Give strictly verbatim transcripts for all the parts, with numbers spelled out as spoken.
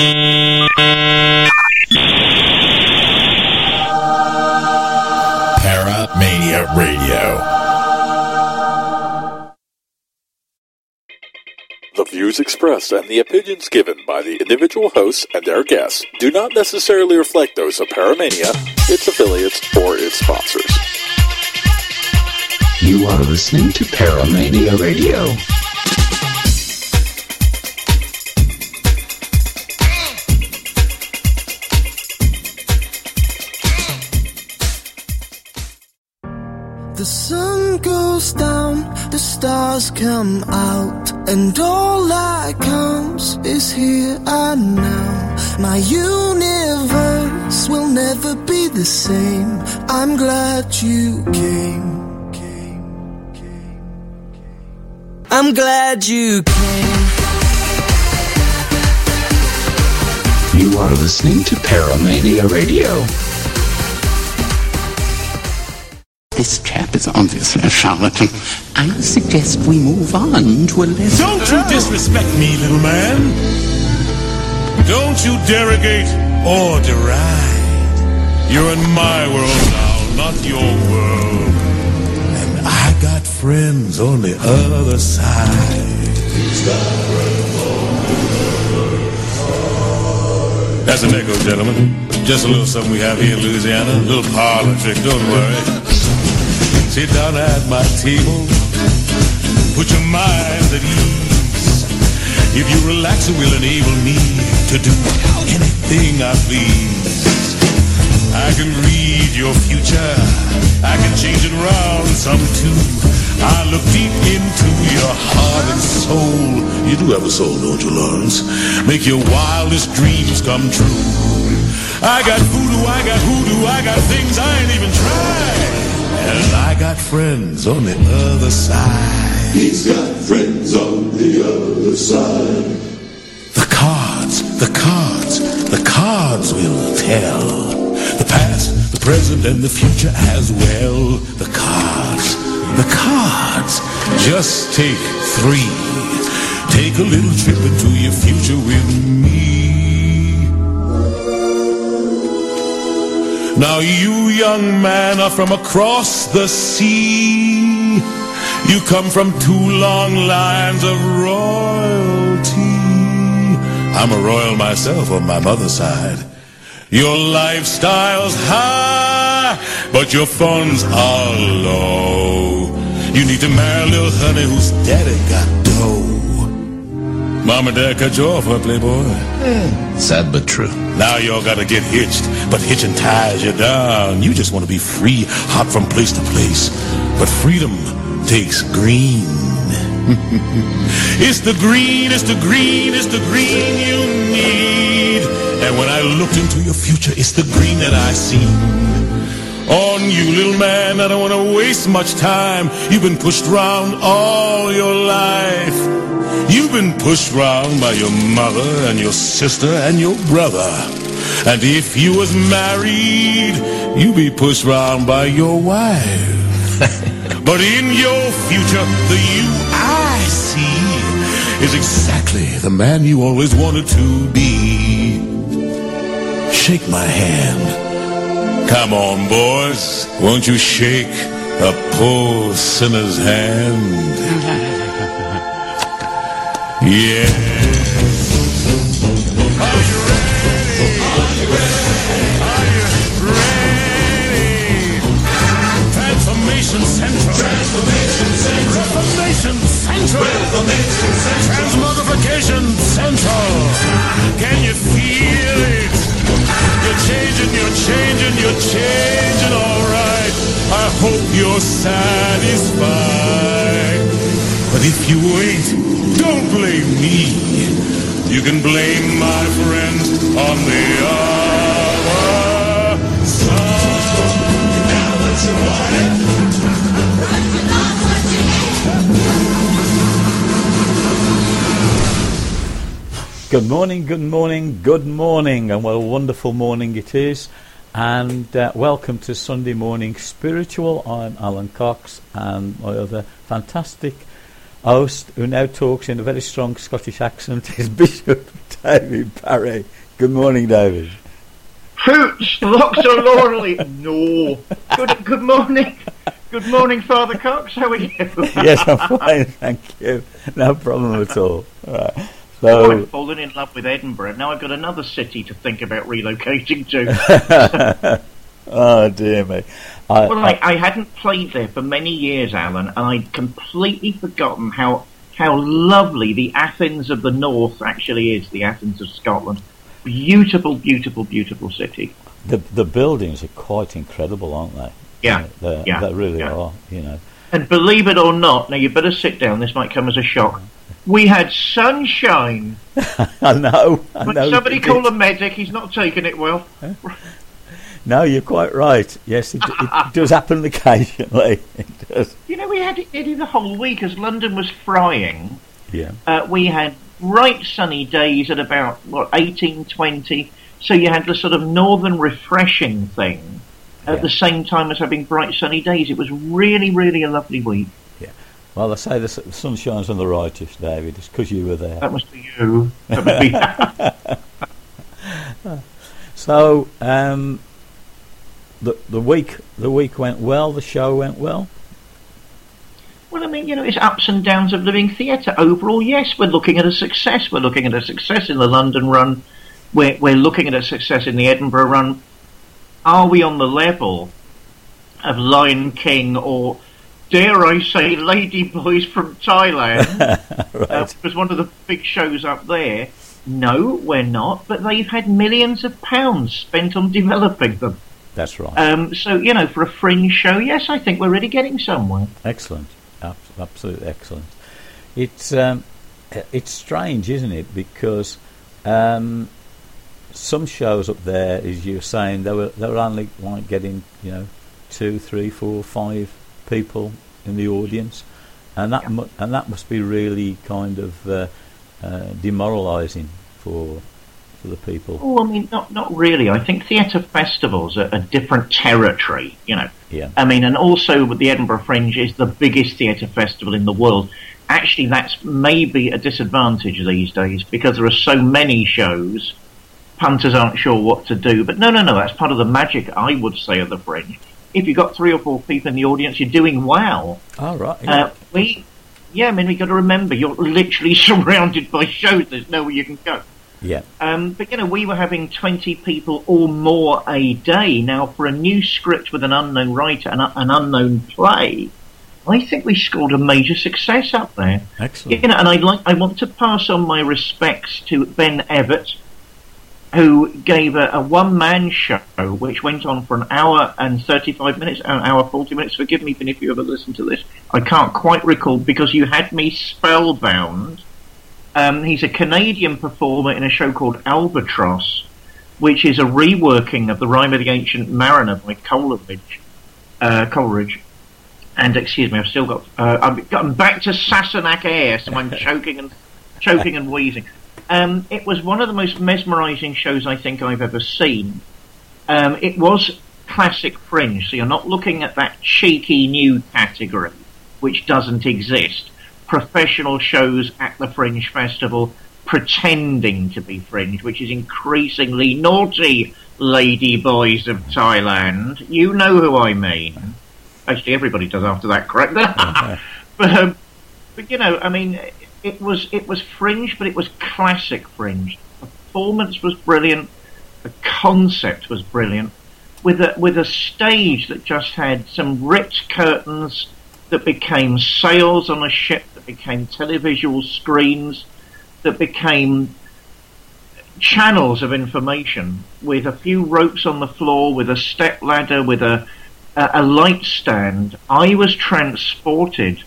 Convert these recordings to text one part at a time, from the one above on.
Paramania Radio. The views expressed and the opinions given by the individual hosts and their guests do not necessarily reflect those of Paramania, its affiliates, or its sponsors. You are listening to Paramania Radio. The sun goes down, the stars come out, and all that counts is here and now. My universe will never be the same. I'm glad you came. came, came, came. I'm glad you came. You are listening to Paramania Radio. This chap is obviously a charlatan. I suggest we move on to a less... Don't you disrespect me, little man. Don't you derogate or deride. You're in my world now, not your world. And I got friends on the other side. That's an echo, gentlemen. Just a little something we have here in Louisiana. A little parlor trick, don't worry. Sit down at my table, put your mind at ease. If you relax, it will enable me to do anything I please. I can read your future, I can change it around some too. I look deep into your heart and soul. You do have a soul, don't you, Lawrence? Make your wildest dreams come true. I got voodoo, I got hoodoo, I got things I ain't even tried. And I got friends on the other side. He's got friends on the other side. The cards, the cards, the cards will tell. The past, the present, and the future as well. The cards, the cards. Just take three. Take a little trip into your future with me. Now you, young man, are from across the sea. You come from two long lines of royalty. I'm a royal myself on my mother's side. Your lifestyle's high, but your funds are low. You need to marry a little honey whose daddy got dough. Mom and Dad cut you off, huh, Playboy? Mm. Sad but true. Now y'all gotta get hitched, but hitching ties you down. You just want to be free, hop from place to place. But freedom takes green. It's the green, it's the green, it's the green you need. And when I looked into your future, it's the green that I seen. On you, little man, I don't want to waste much time. You've been pushed around all your life. You've been pushed round by your mother and your sister and your brother. And if you was married, you'd be pushed round by your wife. But in your future, the you I see is exactly the man you always wanted to be. Shake my hand. Come on, boys. Won't you shake a poor sinner's hand? Yeah. Are you ready? Are you ready? Are you ready? Transformation Central. Transformation Central. Reformation Central. Reformation Central. Transmogrification Central. Can you feel it? You're changing, you're changing, you're changing, all right. I hope you're satisfied. But if you ain't, don't blame me. You can blame my friend on the other side. Now what you wanted. Good morning, good morning, good morning, and what a wonderful morning it is. And uh, welcome to Sunday Morning Spiritual. I'm Alan Cox, and my other fantastic host, who now talks in a very strong Scottish accent, is Bishop David Parry. Good morning, David. Hoots, locks or Loreley? No. Good, good morning. Good morning, Father Cox. How are you? Yes, I'm fine, thank you. No problem at all. all right. So, oh, I've fallen in love with Edinburgh. Now I've got another city to think about relocating to. Oh, dear me. I, well, I, I hadn't played there for many years, Alan, and I'd completely forgotten how how lovely the Athens of the North actually is, the Athens of Scotland. Beautiful, beautiful, beautiful city. The the buildings are quite incredible, aren't they? Yeah, they, yeah, they really yeah. are, you know. And believe it or not, now you better sit down, this might come as a shock. We had sunshine. I know. I But know somebody you call did. a medic, he's not taking it well. No, you're quite right. Yes, it, it does happen occasionally. It does. You know, we had it nearly the whole week as London was frying. Yeah. Uh, we had bright sunny days at about, what, eighteen, twenty. So you had the sort of northern refreshing thing at Yeah. the same time as having bright sunny days. It was really, really a lovely week. Yeah. Well, I say the, s- the sun shines on the righteous, David. It's because you were there. That must be you. That must be... So, um, the the week the week went well. The show went well. Well, I mean, you know, it's ups and downs of living theatre. Overall, yes, we're looking at a success. We're looking at a success in the London run. We're, we're looking at a success in the Edinburgh run. Are we on the level of Lion King or, dare I say, Lady Boys from Thailand? Right. Uh, it was one of the big shows up there. No, we're not, but they've had millions of pounds spent on developing them. That's right. Um, so, you know, for a fringe show, yes, I think we're really getting somewhere. Excellent. Ab- absolutely excellent. It's um, it's strange, isn't it? Because um, some shows up there, as you were saying, they were they were only like getting, you know, two, three, four, five people in the audience, and that Yeah. mu- and that must be really kind of uh, uh, demoralising for for the people. Oh, I mean, not not really. I think theatre festivals are a different territory, you know. Yeah. I mean, and also with the Edinburgh Fringe is the biggest theatre festival in the world. Actually, that's maybe a disadvantage these days because there are so many shows, punters aren't sure what to do. But no, no, no, that's part of the magic, I would say, of the Fringe. If you've got three or four people in the audience, you're doing well. All right. Yeah. Uh, we, yeah, I mean, we've got to remember, you're literally surrounded by shows. There's nowhere you can go. yeah. Um, but, you know, we were having twenty people or more a day. Now, for a new script with an unknown writer and an unknown play, I think we scored a major success up there. Excellent. You know, and I like I want to pass on my respects to Ben Everett, who gave a, a one-man show which went on for an hour and thirty-five minutes, an hour forty minutes. Forgive me, Ben, if you ever listen to this. I can't quite recall because you had me spellbound. Um, he's a Canadian performer in a show called Albatross, which is a reworking of The Rime of the Ancient Mariner by Coleridge. Uh, Coleridge. And excuse me, I've still got. Uh, I've gotten back to Sassenach air, so I'm choking and choking and wheezing. Um, it was one of the most mesmerising shows I think I've ever seen. Um, it was classic Fringe, so you're not looking at that cheeky new category, which doesn't exist. Professional shows at the Fringe Festival pretending to be Fringe, which is increasingly naughty, lady boys of Thailand. You know who I mean. Actually, everybody does after that, correct? but, um, but, you know, I mean, it was it was Fringe, but it was classic Fringe. The performance was brilliant. The concept was brilliant. With a, with a stage that just had some ripped curtains that became sails on a ship, that became televisual screens, that became channels of information, with a few ropes on the floor, with a step ladder, with a, a, a light stand. I was transported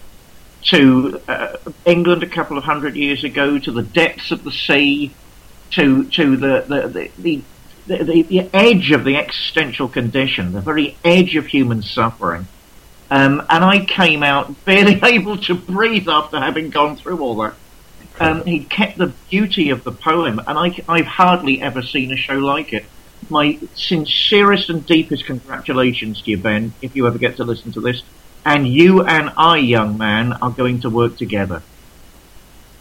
to uh, England a couple of hundred years ago, to the depths of the sea, to to the the, the, the The, the, the edge of the existential condition, the very edge of human suffering. Um, and I came out barely able to breathe after having gone through all that. Um, he kept the beauty of the poem, and I, I've hardly ever seen a show like it. My sincerest and deepest congratulations to you, Ben, if you ever get to listen to this. And you and I, young man, are going to work together.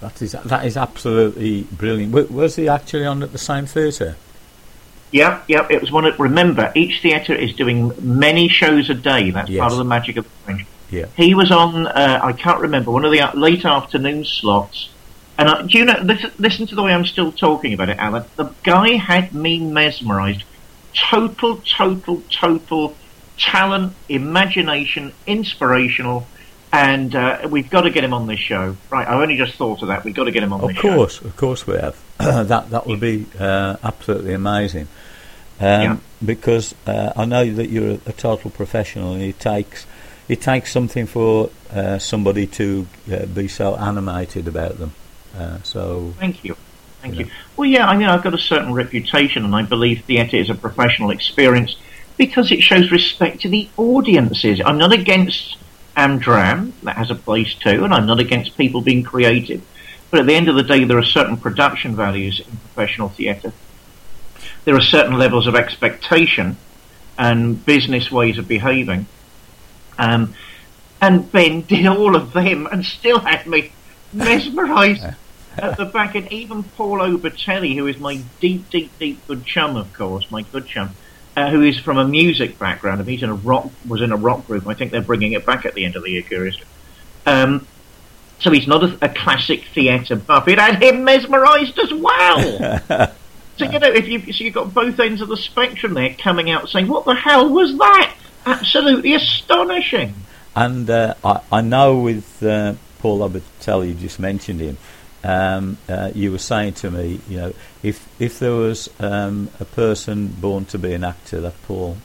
That is that is absolutely brilliant. W- was he actually on at the same theatre? Yeah, yeah. It was one of, remember, each theatre is doing many shows a day. That's Yes. part of the magic of the Fringe. Yeah. He was on, uh, I can't remember, one of the uh, late afternoon slots. And uh, do you know, listen, listen to the way I'm still talking about it, Alan. The guy had me mesmerised. Total, total, total talent, imagination, inspirational. And uh, we've got to get him on this show. Right, I only just thought of that. We've got to get him on Of this show. course, of course we have. that that would be uh, absolutely amazing. Um, Yeah. Because uh, I know that you're a, a total professional, and it takes it takes something for uh, somebody to uh, be so animated about them. Uh, so Thank you. Thank Yeah. you. Well, yeah, I mean, I've got a certain reputation, and I believe theatre is a professional experience because it shows respect to the audiences. I'm not against Amdram, that has a place too, and I'm not against people being creative. But at the end of the day, there are certain production values in professional theatre. There are certain levels of expectation and business ways of behaving. Um, and Ben did all of them and still had me mesmerised at the back. And even Paul Obertelli, who is my deep, deep, deep good chum, of course, my good chum, uh, who is from a music background. I mean, he's in a rock, was in a rock group. I think they're bringing it back at the end of the year, curiously. Um, so he's not a, a classic theatre buff. It had him mesmerised as well. So, you know, if you so you've got both ends of the spectrum there coming out saying, what the hell was that? Absolutely astonishing. And uh, I, I know with uh, Paul Obertelli, you just mentioned him, um, uh, you were saying to me, you know, if if there was um, a person born to be an actor, that Paul.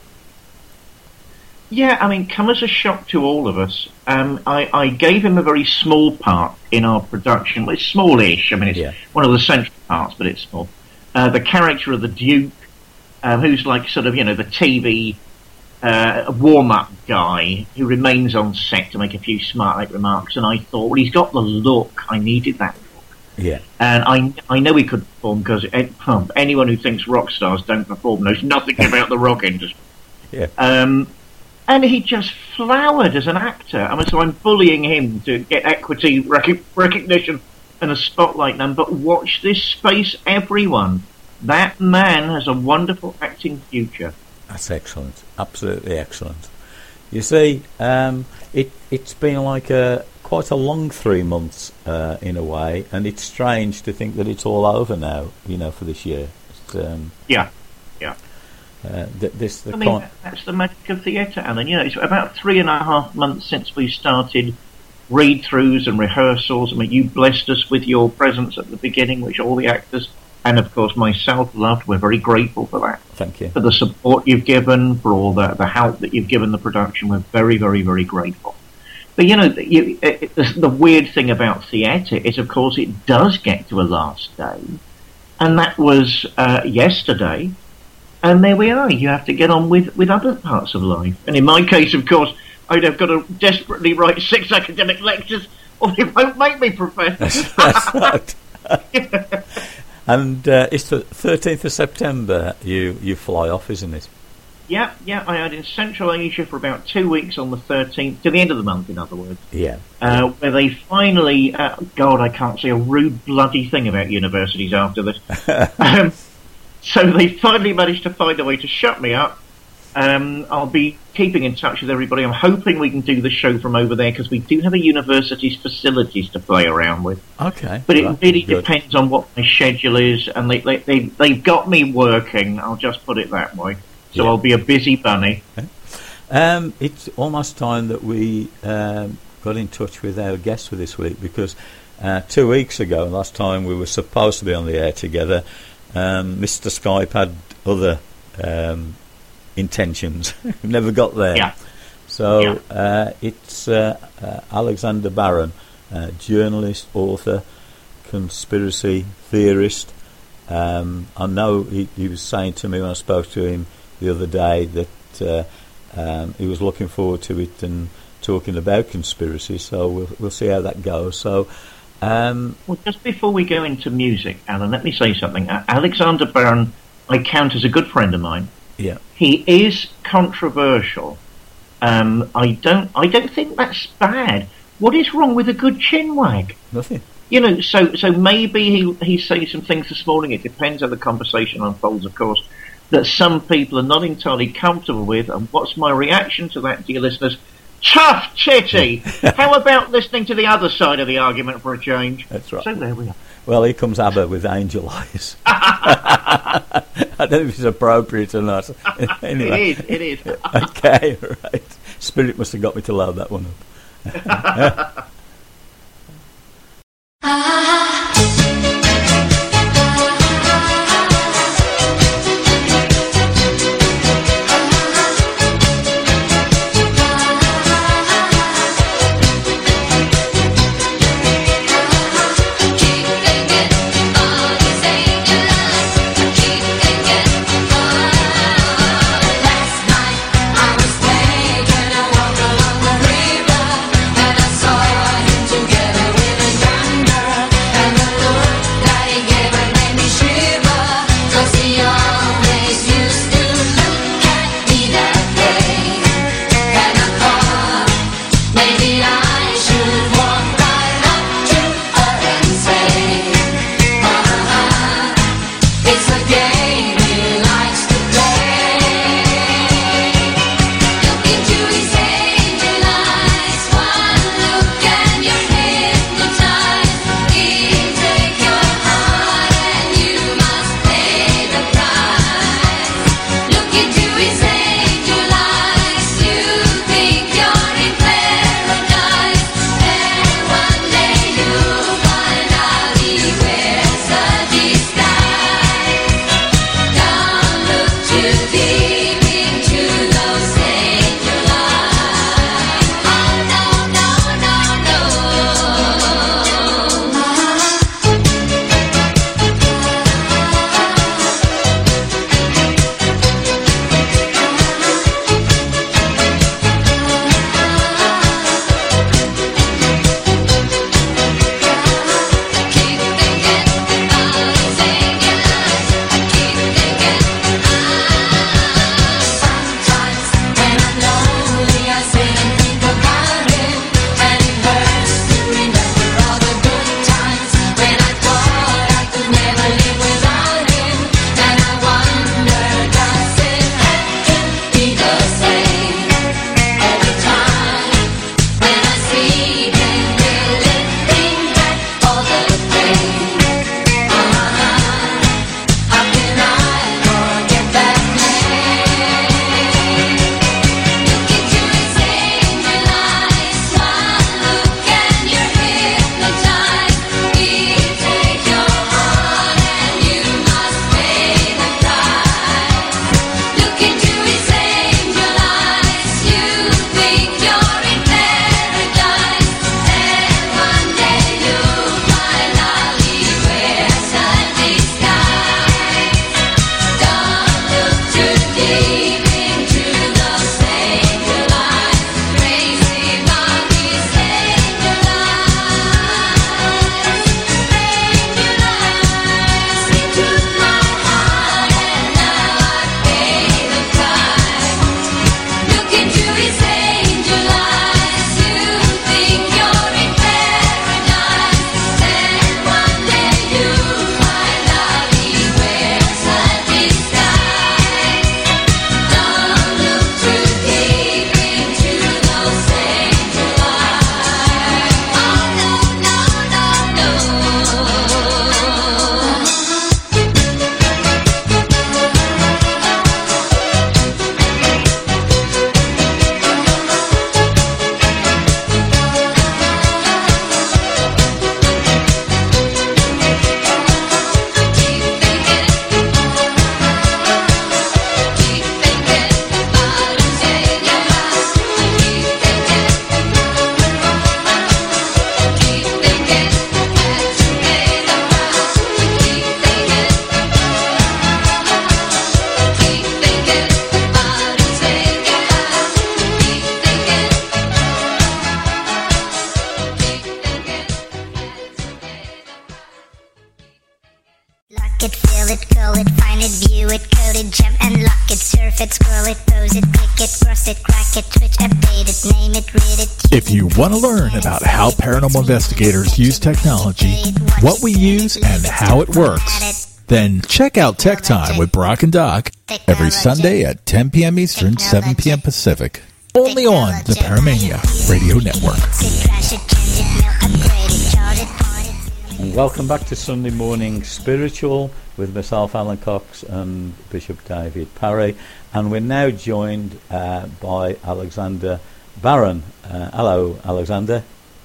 Yeah, I mean, come as a shock to all of us. Um, I, I gave him a very small part in our production. Well, it's smallish. I mean, it's Yeah. one of the central parts, but it's small. Uh, the character of the Duke, um, who's like sort of, you know, the T V uh, warm-up guy who remains on set to make a few smart remarks. And I thought, well, he's got the look. I needed that look. Yeah. And I, I know he could perform because anyone who thinks rock stars don't perform knows nothing about the rock industry. Yeah. Um, and he just flowered as an actor. I mean, so I'm bullying him to get equity rec- recognition and a spotlight now. But watch this space, everyone. That man has a wonderful acting future. That's excellent. Absolutely excellent. You see, um, it, it's been like a quite a long three months uh, in a way, and it's strange to think that it's all over now, you know, for this year. It's, um, Yeah, yeah. Uh, th- this the I mean, con- that- that's the magic of theatre, Alan. You know, it's about three and a half months since we started read-throughs and rehearsals. I mean, you blessed us with your presence at the beginning, which all the actors and, of course, myself loved. We're very grateful for that. Thank you. For the support you've given, for all the, the help that you've given the production. We're very, very, very grateful. But, you know, you, it, the, the weird thing about theatre is, of course, it does get to a last day. And that was uh, yesterday. And there we are. You have to get on with, with other parts of life. And in my case, of course, I'd have got to desperately write six academic lectures or they won't make me professor. That's right. And uh, it's the thirteenth of September you, you fly off, isn't it? Yeah, yeah. I had in Central Asia for about two weeks on the thirteenth, to the end of the month, in other words. Yeah. Uh, where they finally, uh, God, I can't say a rude bloody thing about universities after this. um, so they finally managed to find a way to shut me up. Um, I'll be keeping in touch with everybody. I'm hoping we can do the show from over there because we do have a university's facilities to play around with. Okay. But it That's really good. depends on what my schedule is, and they, they, they, they've got me working, I'll just put it that way. So Yeah. I'll be a busy bunny. Um, it's almost time that we um, got in touch with our guest for this week because uh, two weeks ago, last time we were supposed to be on the air together, um, Mister Skype had other um, intentions. Never got there. Yeah. So Yeah. uh, it's uh, uh, Alexander Barron, uh, journalist, author, conspiracy theorist. Um, I know he, he was saying to me when I spoke to him the other day that uh, um, he was looking forward to it and talking about conspiracy. So we'll we'll see how that goes. So. Um, Well, just before we go into music, Alan, let me say something. Uh, Alexander Barron, I count as a good friend of mine. yeah. He is controversial. Um, I don't, I don't think that's bad. What is wrong with a good chinwag? Nothing. you know, so so maybe he he's saying some things this morning. It depends how the conversation unfolds, of course, that some people are not entirely comfortable with. And what's my reaction to that, dear listeners? Tough titty! How about listening to the other side of the argument for a change? That's right. So there we are. Well, here comes ABBA with Angel Eyes. I don't know if it's appropriate or not. Anyway. It is, it is. Okay, right. Spirit must have got me to load that one up. Last night I was playing and I walked along the river and I saw it, fill it, curl it, find it, view it, code it, jump and lock it, surf it, scroll it, pose it, click it, cross it, crack it, switch, update it, name it, read it. If you want to learn about how paranormal investigators use technology, what we use, and how it works, then check out Tech Time with Brock and Doc every Sunday at ten p.m. Eastern, seven p.m. Pacific. Only on the Paramania Radio Network. And welcome back to Sunday Morning Spiritual with myself, Alan Cox, and Bishop David Parry. And we're now joined uh, by Alexander Barron. Uh, hello, Alexander.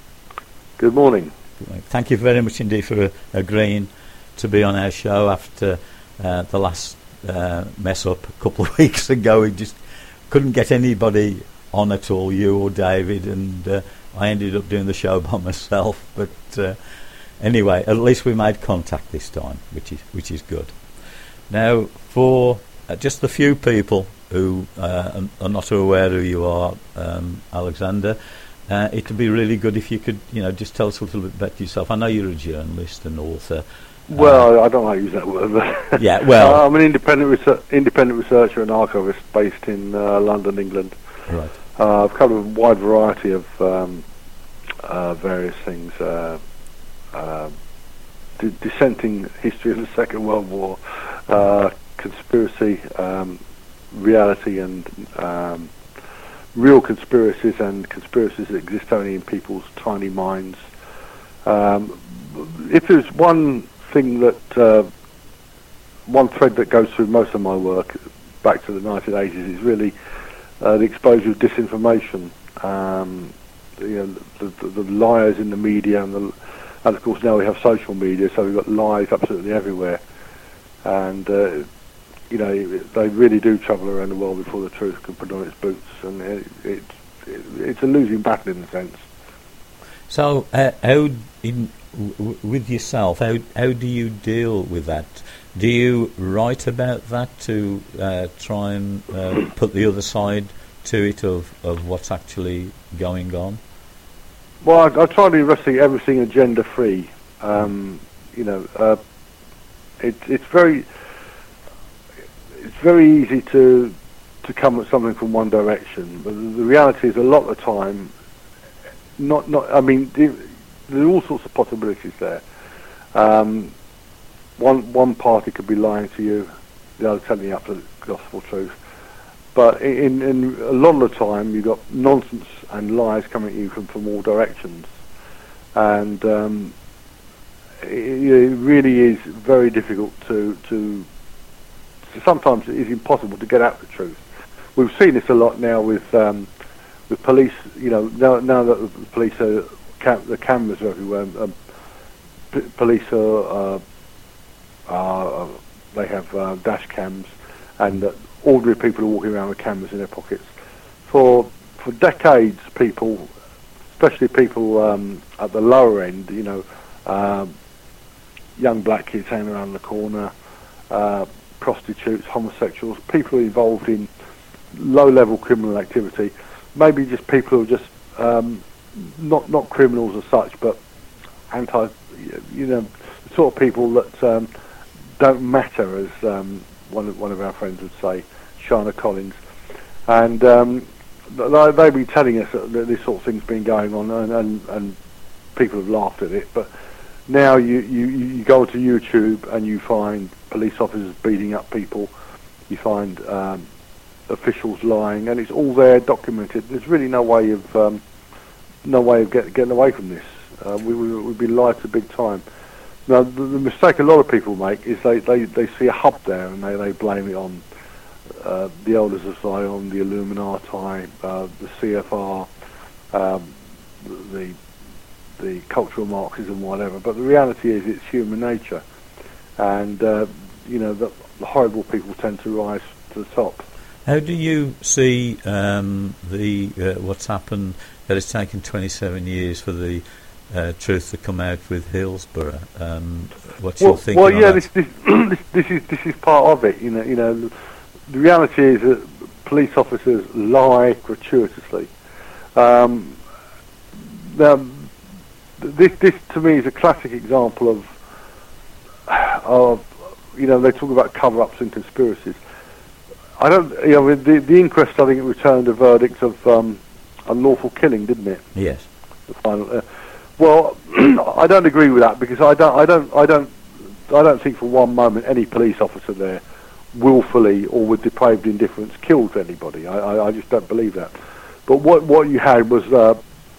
Good morning. Thank you very much indeed for uh, agreeing to be on our show after uh, the last uh, mess up a couple of weeks ago. We just couldn't get anybody on at all, you or David, and uh, I ended up doing the show by myself. But uh, anyway, at least we made contact this time, which is which is good. Now, for uh, just the few people who uh, are not aware who you are, um, Alexander, uh, it would be really good if you could, you know, just tell us a little bit about yourself. I know you're a journalist and author. Well, uh, I don't like to use that word. But yeah, well, uh, I'm an independent research, independent researcher and archivist based in uh, London, England. Right. Uh, I've covered a wide variety of um, uh, various things. Uh, uh, d- dissenting history of the Second World War, uh, conspiracy, um, reality, and um, real conspiracies, and conspiracies that exist only in people's tiny minds. Um, if there's one thing that uh, one thread that goes through most of my work back to the nineteen eighties is really uh, the exposure of disinformation. Um, you know, the, the, the liars in the media, and, the, and of course now we have social media, so we've got lies absolutely everywhere. And uh, you know, they really do travel around the world before the truth can put on its boots, and it, it, it, it's a losing battle in a sense. So, uh, how in w- with yourself, how how do you deal with that? Do you write about that to uh, try and uh, put the other side to it of, of what's actually going on? Well, I, I try to investigate everything agenda free. Um, you know, uh, it, it's very it's very easy to to come at something from one direction, but the reality is a lot of the time. Not, not. I mean, there are all sorts of possibilities there. Um, one one party could be lying to you, the other telling you up to the gospel truth. But in, in a lot of the time, you've got nonsense and lies coming at you from, from all directions, and um, it, it really is very difficult to to. Sometimes it is impossible to get at the truth. We've seen this a lot now with. Um, The police, you know, now, now that the police are, cam- the cameras are everywhere. Um, p- police are, uh, are, they have uh, dash cams, and uh, ordinary people are walking around with cameras in their pockets. For for decades, people, especially people um, at the lower end, you know, um, young black kids hanging around the corner, uh, prostitutes, homosexuals, people involved in low-level criminal activity. Maybe just people who are just um, not not criminals as such, but anti, you know, the sort of people that um, don't matter, as um, one of one of our friends would say, Shana Collins, and um, they, they've been telling us that this sort of thing's been going on, and, and, and people have laughed at it. But now you, you, you go to YouTube and you find police officers beating up people, you find um, officials lying, and it's all there documented. There's really no way of um, no way of get, getting away from this. Uh, we, we, we've been lied to big time. Now, the, the mistake a lot of people make is they, they, they see a hub there and they, they blame it on uh, the Elders of Zion, the Illuminati, uh, the C F R, um, the the cultural Marxism, whatever. But the reality is it's human nature, and uh, you know the, the horrible people tend to rise to the top. How do you see um, the uh, what's happened? That it's taken twenty-seven years for the uh, truth to come out with Hillsborough. Um, what's well, your thinking? Well, yeah, on this, this, this, this is this is part of it. You know, you know, the, the reality is that police officers lie gratuitously. Um, now, this, this to me is a classic example of of you know, they talk about cover-ups and conspiracies. I don't, you know, the, the inquest, I think it returned a verdict of um, unlawful killing, didn't it? Yes. The final. Uh, well, I don't agree with that because I don't, I don't, I don't, I don't think for one moment any police officer there willfully or with depraved indifference killed anybody. I, I, I just don't believe that. But what what you had was uh,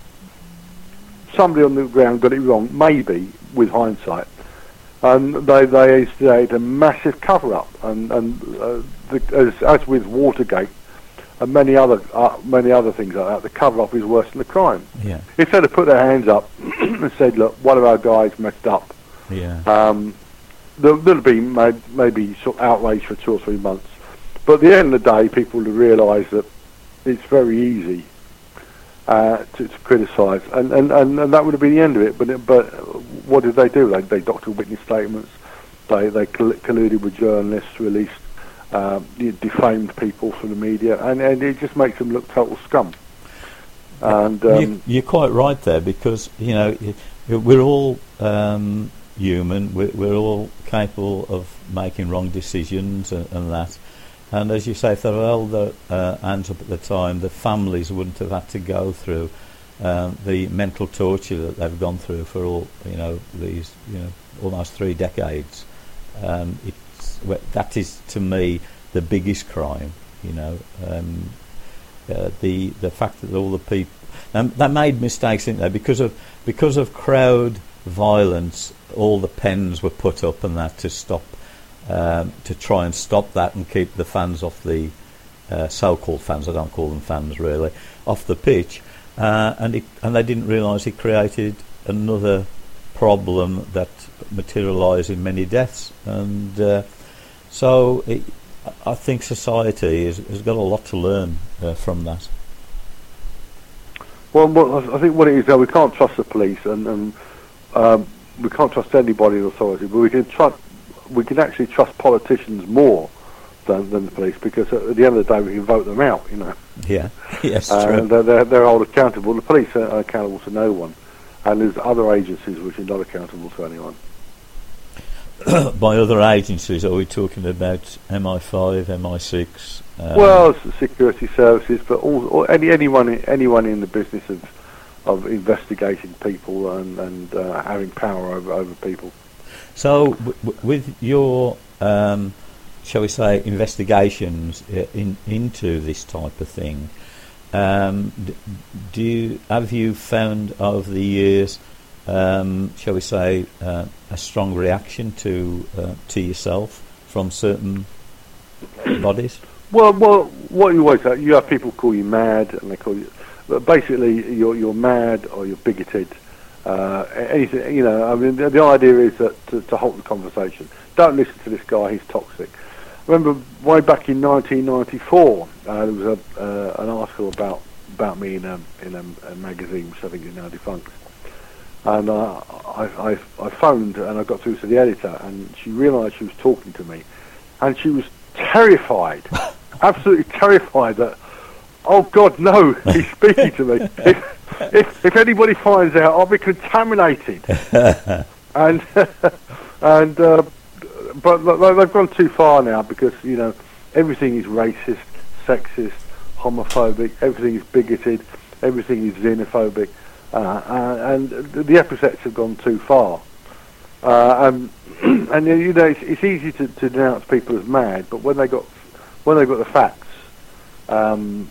somebody on the ground got it wrong, maybe with hindsight, and they they instigated a massive cover-up, and and uh, the, as, as with Watergate and many other uh, many other things like that, the cover-up is worse than the crime. Yeah. If they'd have put their hands up and said, "Look, one of our guys messed up," yeah, um, there, there'd be made, maybe sort of outrage for two or three months. But at the end of the day, people would realise that it's very easy uh, to, to criticise, and, and, and, and that would have been the end of it. But it, but what did they do? They they doctored witness statements. They they coll- colluded with journalists, released, um, defamed people from the media, and, and it just makes them look total scum. And um, you, you're quite right there, because you know we're all um, human. We're, we're all capable of making wrong decisions and, and that. And as you say, if they were older uh, hands up at the time, the families wouldn't have had to go through um, the mental torture that they've gone through for all, you know, these, you know, almost three decades. Um, it's that is to me the biggest crime. You know, um, uh, the the fact that all the people um, they made mistakes, didn't they? Because of because of crowd violence, all the pens were put up and that to stop. Um, to try and stop that and keep the fans off the uh, so-called fans, I don't call them fans really, off the pitch, uh, and it, and they didn't realise it created another problem that materialised in many deaths. And uh, so it, I think society is, has got a lot to learn uh, from that. Well, well, I think what it is now, we can't trust the police, and, and um, we can't trust anybody in authority, but we can trust. We can actually trust politicians more than, than the police, because at the end of the day we can vote them out, you know. Yeah, yes, uh, true. They're, they're, they're all accountable. The police are accountable to no one, and there's other agencies which are not accountable to anyone. By other agencies, are we talking about M I five, M I six? Um, well, security services, but all, or any anyone anyone in the business of of investigating people and, and uh, having power over over people. So, w- w- with your, um, shall we say, investigations uh, in, into this type of thing, um, d- do you, have you found over the years, um, shall we say, uh, a strong reaction to uh, to yourself from certain bodies? Well, well, what you always have, you have people call you mad, and they call you, but basically you're you're mad or you're bigoted. Uh, anything, you know, I mean, the, the idea is that to, to halt the conversation. Don't listen to this guy; he's toxic. I remember way back in nineteen ninety-four, uh, there was a, uh, an article about about me in a in a, a magazine, which I think is now defunct. And uh, I, I I phoned and I got through to the editor, and she realised she was talking to me, and she was terrified, absolutely terrified that, oh God, no, he's speaking to me. If, if, if anybody finds out, I'll be contaminated. and and uh, but they've gone too far now, because you know everything is racist, sexist, homophobic. Everything is bigoted. Everything is xenophobic, uh, uh, and the epithets have gone too far. Uh, and and you know it's, it's easy to, to denounce people as mad, but when they got when they got the facts. Um,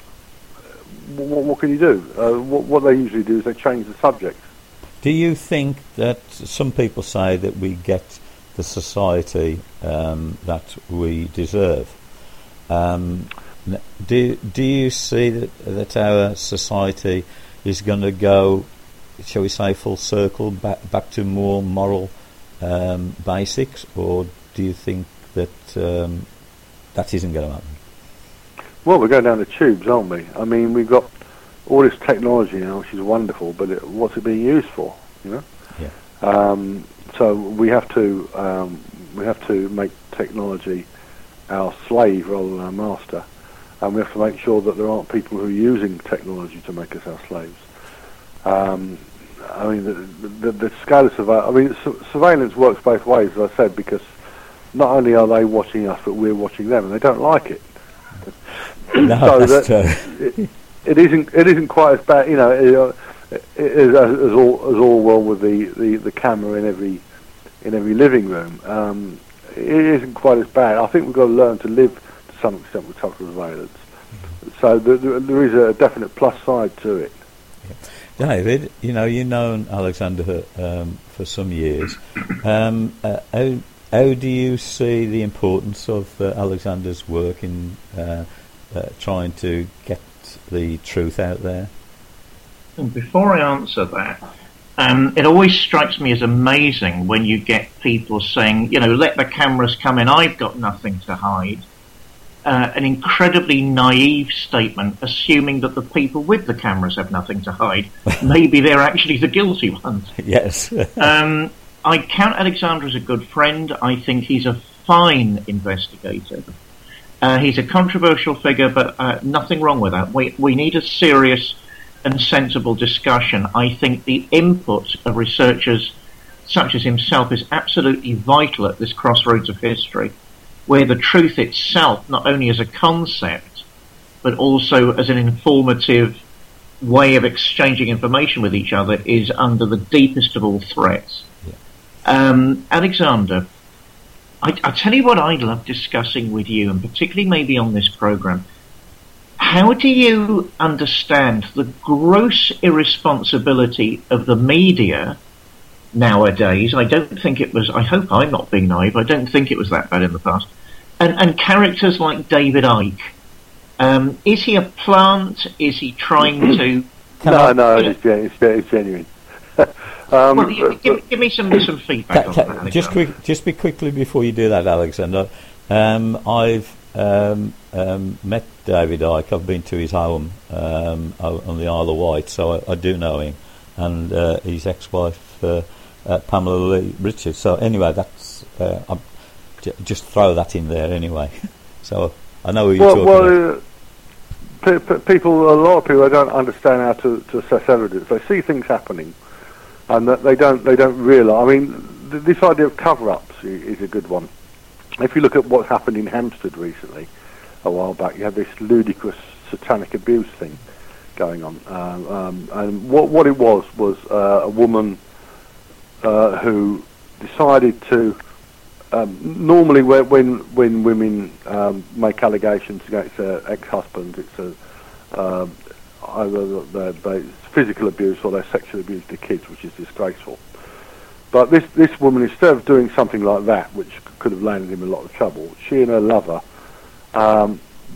What, what can you do? Uh, what, what they usually do is they change the subject. Do you think that some people say that we get the society um, that we deserve? Um, do do you see that that our society is going to go, shall we say, full circle back back to more moral um, basics, or do you think that um, that isn't going to happen? Well, we're going down the tubes, aren't we? I mean, we've got all this technology now, which is wonderful, but it, what's it being used for? You know. Yeah. Um, so we have to um, we have to make technology our slave rather than our master, and we have to make sure that there aren't people who are using technology to make us our slaves. Um, I mean, the, the, the scale of surveillance. I mean, su- surveillance works both ways, as I said, because not only are they watching us, but we're watching them, and they don't like it. No, so that's that true. it, it isn't it isn't quite as bad, you know, it, it, it, as, as all as all well with the, the, the camera in every in every living room. Um, it isn't quite as bad. I think we've got to learn to live to some extent with total surveillance. So the, the, there is a definite plus side to it. David, you know, you've known Alexander um, for some years. Um, uh, how, how do you see the importance of uh, Alexander's work in uh, uh, trying to get the truth out there? And before I answer that, um, it always strikes me as amazing when you get people saying, you know, let the cameras come in, I've got nothing to hide. Uh, an incredibly naive statement, assuming that the people with the cameras have nothing to hide. Maybe they're actually the guilty ones. Yes. um, I count Alexander as a good friend. I think he's a fine investigator. Uh, he's a controversial figure, but uh, nothing wrong with that. We, we need a serious and sensible discussion. I think the input of researchers such as himself is absolutely vital at this crossroads of history, where the truth itself, not only as a concept, but also as an informative way of exchanging information with each other, is under the deepest of all threats. Yeah. Um, Alexander, I, I tell you what I love discussing with you, and particularly maybe on this program. How do you understand the gross irresponsibility of the media nowadays? I don't think it was, I hope I'm not being naive, I don't think it was that bad in the past. And, and characters like David Icke, um, is he a plant? Is he trying to... no, I, no, it's, it's, it's genuine. um, well, you, give, give me some, some feedback ca, on ca, that, just quick, just be quickly before you do that, Alexander. Um, I've um, um, met David Icke. I've been to his home um, on the Isle of Wight, so I, I do know him. And uh, his ex-wife... Uh, Uh, Pamela Lee Richards. So anyway, that's uh, I'm j- just throw that in there anyway. So I know who you're well, talking well, about. Uh, p- p- people, a lot of people, they don't understand how to, to assess evidence. They see things happening, and that they don't they don't realise. I mean, th- this idea of cover-ups is, is a good one. If you look at what's happened in Hampstead recently, a while back, you had this ludicrous satanic abuse thing going on, um, um, and what what it was was uh, a woman. Uh, who decided to um, normally when when, when women um, make allegations against their ex-husbands, it's a, um, either they, they physical abuse or they sexually abuse their kids, which is disgraceful. But this this woman, instead of doing something like that, which could have landed him in a lot of trouble, she and her lover um,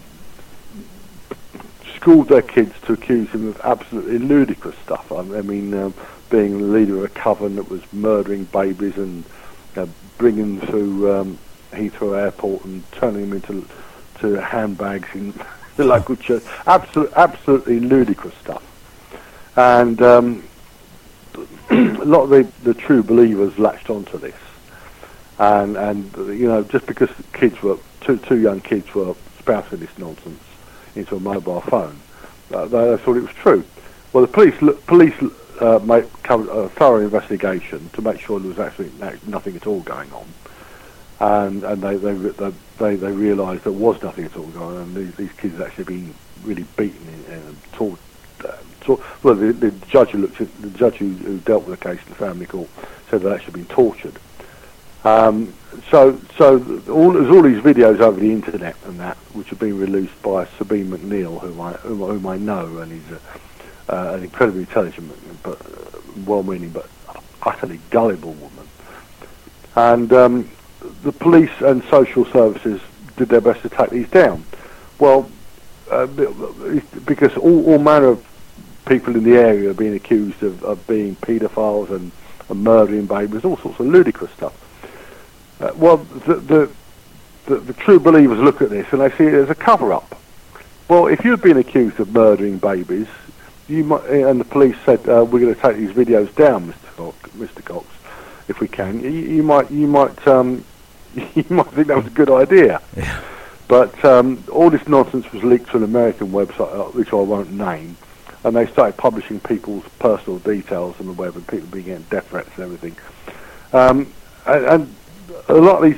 schooled their kids to accuse him of absolutely ludicrous stuff. I, I mean. Um, being the leader of a coven that was murdering babies and uh, bringing them through um, Heathrow Airport and turning them into to handbags in the local church. Absolute, absolutely ludicrous stuff. And um, a lot of the, the true believers latched onto this. And, and you know, just because kids were, two, two young kids were spouting this nonsense into a mobile phone, uh, they, they thought it was true. Well, the police, police Uh, make a thorough investigation to make sure there was actually nothing at all going on, and and they they they they realised there was nothing at all going on, and these, these kids had actually been really beaten and taught. Uh, taught well, the, the judge who looked at, the judge who, who dealt with the case in the family court said they'd actually been tortured. Um, so so all there's all these videos over the internet and that which have been released by Sabine McNeil, whom I whom, whom I know, and he's a Uh, an incredibly intelligent, but uh, well-meaning, but utterly gullible woman. And um, the police and social services did their best to take these down. Well, uh, because all, all manner of people in the area are being accused of, of being paedophiles and, and murdering babies, all sorts of ludicrous stuff. Uh, well, the, the, the, the true believers look at this and they see it as a cover-up. Well, if you've been accused of murdering babies, You might, and the police said uh, we're going to take these videos down, Mister Cox, Mister Cox, if we can. You, you might, you might, um, you might think that was a good idea. Yeah. But um, all this nonsense was leaked to an American website, which I won't name, and they started publishing people's personal details on the web, and people being getting death threats and everything. Um, and, and a lot of these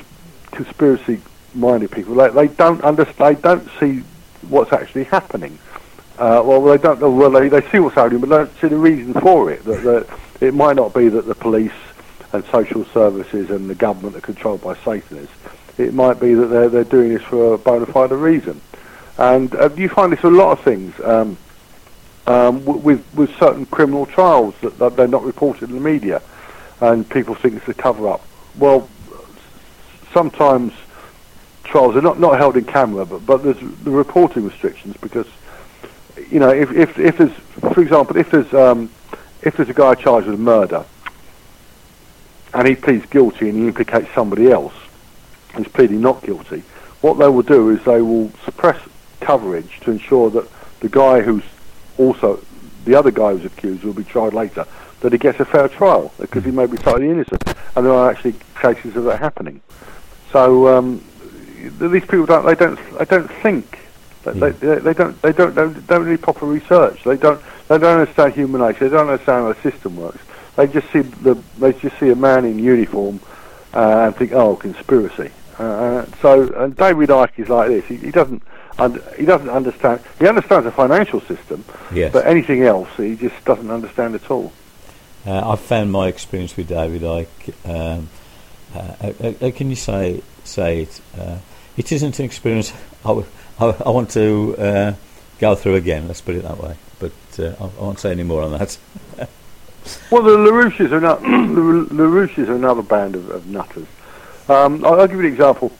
conspiracy-minded people, they, they don't understand. They don't see what's actually happening. Uh, well, they don't. Well, they, they see what's happening, but they don't see the reason for it. That, that it might not be that the police and social services and the government are controlled by Satanists. It might be that they're they're doing this for a bona fide reason. And uh, you find this with a lot of things. Um, um, with with certain criminal trials that, that they're not reported in the media, and people think it's a cover-up. Well, sometimes trials are not, not held in camera, but, but there's the reporting restrictions because, you know, if if, if there's, for example, if there's um, if there's a guy charged with murder, and he pleads guilty and he implicates somebody else who's pleading not guilty, what they will do is they will suppress coverage to ensure that the guy who's also, the other guy who's accused will be tried later, that he gets a fair trial, because he may be totally innocent, and there are actually cases of that happening. So um, these people don't, they don't, they don't think, they, they, they don't, they don't, don't, don't really proper research. They don't, they don't understand human nature. They don't understand how the system works. They just see the, they just see a man in uniform uh, and think, oh, conspiracy. Uh, so, and David Icke is like this. He, he doesn't. Und- he doesn't understand. He understands the financial system, yes. but anything else he just doesn't understand at all. Uh, I've found my experience with David Icke. Um, uh, uh, uh, can you say say it? Uh, it isn't an experience I, w- I, w- I want to uh, go through again. Let's put it that way. But uh, I, I won't say any more on that. Well, the LaRouches are not. the LaRouches are another band of, of nutters. Um, I'll, I'll give you an example.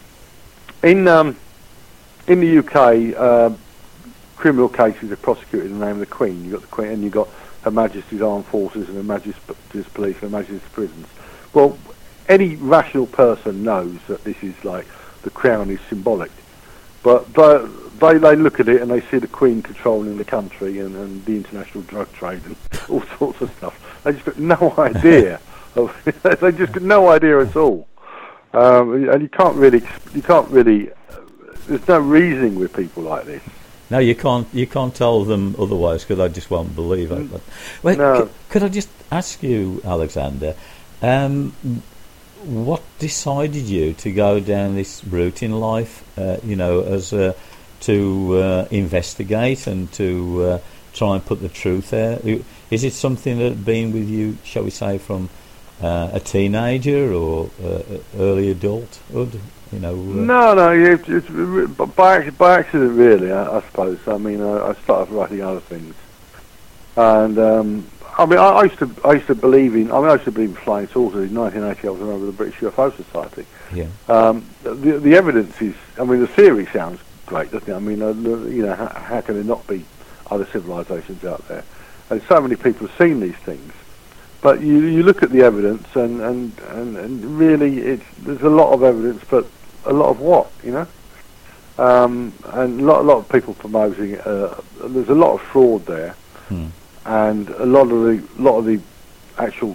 In um, in the U K, uh, criminal cases are prosecuted in the name of the Queen. You got the Queen, and you got Her Majesty's Armed Forces and Her Majesty's Police and Her Majesty's Prisons. Well, any rational person knows that this is like the Crown is symbolic, but they they, they look at it and they see the Queen controlling the country and, and the international drug trade and all sorts of stuff. They just got no idea. of, they just got no idea at all. Um, and you can't really, you can't really. Uh, there's no reasoning with people like this. No, you can't. You can't tell them otherwise because they just won't believe it. But, well, no. c- could I just ask you, Alexander, um, what decided you to go down this route in life? Uh, you know, as uh, to uh, investigate and to uh, try and put the truth there. Is it something that had been with you, shall we say, from uh, a teenager or uh, early adulthood? You know. Uh, no, no, it's, it's by by accident, really. I, I suppose. I mean, I, I started writing other things, and um, I mean, I, I used to, I used to believe in. I mean, I used to believe in flying saucers. In nineteen eighty, I was a member of the British U F O Society. Yeah. Um, the the evidence is. I mean, the theory sounds great, doesn't it? I mean, uh, you know, how, how can there not be other civilizations out there? And so many people have seen these things. But you you look at the evidence, and, and, and, and really, it's there's a lot of evidence, but a lot of what, you know? Um, and a lot, a lot of people promoting it. Uh, there's a lot of fraud there, hmm. and a lot of the lot of the actual,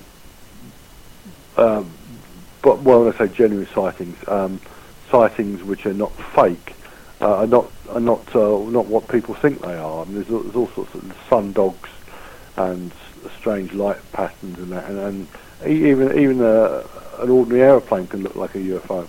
um, but well, when I say genuine sightings, um, sightings which are not fake, uh, are not are not uh, not what people think they are. I mean, there's, there's all sorts of sun dogs and strange light patterns and that, and, and even even a, an ordinary aeroplane can look like a U F O.